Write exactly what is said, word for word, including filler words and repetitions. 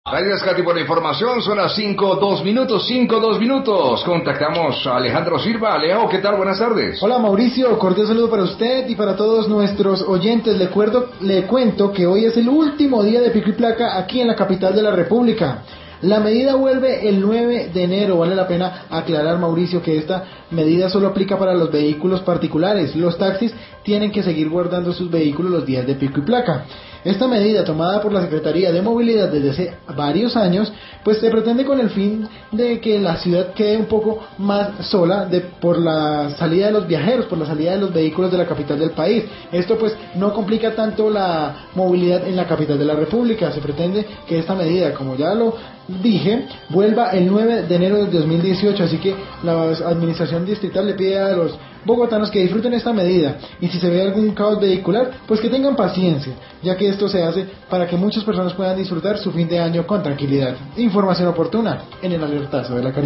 Gracias, Katy, por la información. Son las cinco, dos minutos, cinco, dos minutos. Contactamos a Alejandro Silva. Alejo, ¿qué tal? Buenas tardes. Hola, Mauricio. Cordial saludo para usted y para todos nuestros oyentes. Le, cuerdo, le cuento que hoy es el último día de pico y placa aquí en la capital de la República. La medida vuelve el nueve de enero. Vale la pena aclarar, Mauricio, que esta medida solo aplica para los vehículos particulares. Los taxis tienen que seguir guardando sus vehículos los días de pico y placa. Esta medida, tomada por la Secretaría de Movilidad desde hace varios años, pues se pretende con el fin de que la ciudad quede un poco más sola de, por la salida de los viajeros, por la salida de los vehículos de la capital del país. Esto pues no complica tanto la movilidad en la capital de la República. Se pretende que esta medida, como ya lo dije, vuelva el nueve de enero de dos mil dieciocho, así que la administración distrital le pide a los bogotanos que disfruten esta medida, y si se ve algún caos vehicular, pues que tengan paciencia, ya que esto se hace para que muchas personas puedan disfrutar su fin de año con tranquilidad. Información oportuna en el alertazo de la Caribe.